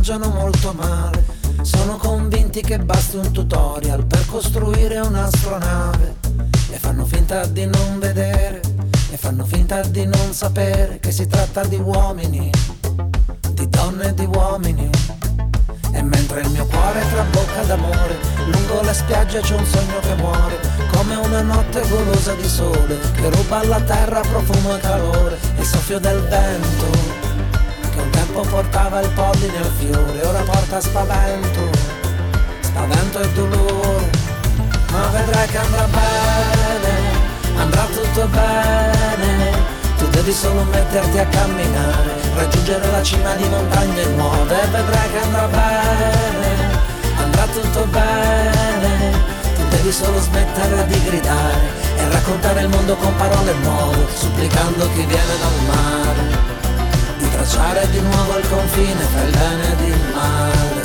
mangiano molto male. Sono convinti che basti un tutorial per costruire un'astronave. E fanno finta di non vedere, e fanno finta di non sapere che si tratta di uomini, di donne e di uomini. E mentre il mio cuore trabocca d'amore, lungo le spiagge c'è un sogno che muore, come una notte golosa di sole, che ruba alla terra profumo e calore. Il soffio del vento, che un tempo portava il polline al fiore, ora porta spavento, spavento e dolore. Ma vedrai che andrà bene, andrà tutto bene. Tu devi solo metterti a camminare, raggiungere la cima di montagne nuove. E vedrai che andrà bene, andrà tutto bene. Tu devi solo smettere di gridare e raccontare il mondo con parole nuove, supplicando chi viene dal mare di tracciare di nuovo il confine tra il bene ed il male,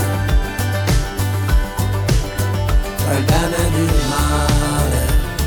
tra il bene ed il male.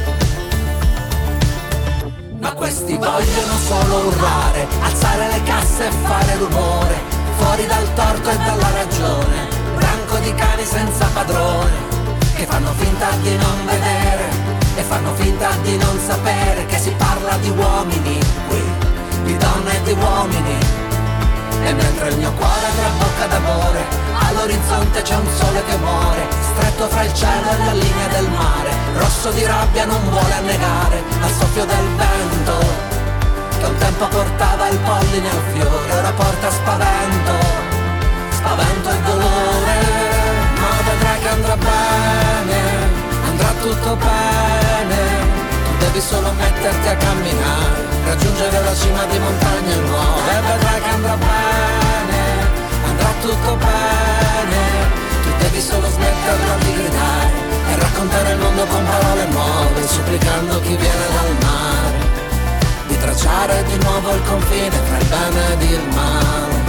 Ma questi vogliono solo urlare, alzare le casse e fare rumore, fuori dal torto e dalla ragione, branco di cani senza padrone, che fanno finta di non vedere e fanno finta di non sapere che si parla di uomini qui, di donne e di uomini. E mentre il mio cuore trabocca d'amore, all'orizzonte c'è un sole che muore, stretto fra il cielo e la linea del mare, rosso di rabbia non vuole annegare al soffio del vento, che un tempo portava il polline al fiore, ora porta spavento, spavento e dolore. Ma vedrai che andrà bene, andrà tutto bene. Devi solo metterti a camminare, raggiungere la cima di montagne nuove. E vedrai che andrà bene, andrà tutto bene. Tu devi solo smetterla di gridare e raccontare il mondo con parole nuove, supplicando chi viene dal mare di tracciare di nuovo il confine tra il bene ed il male,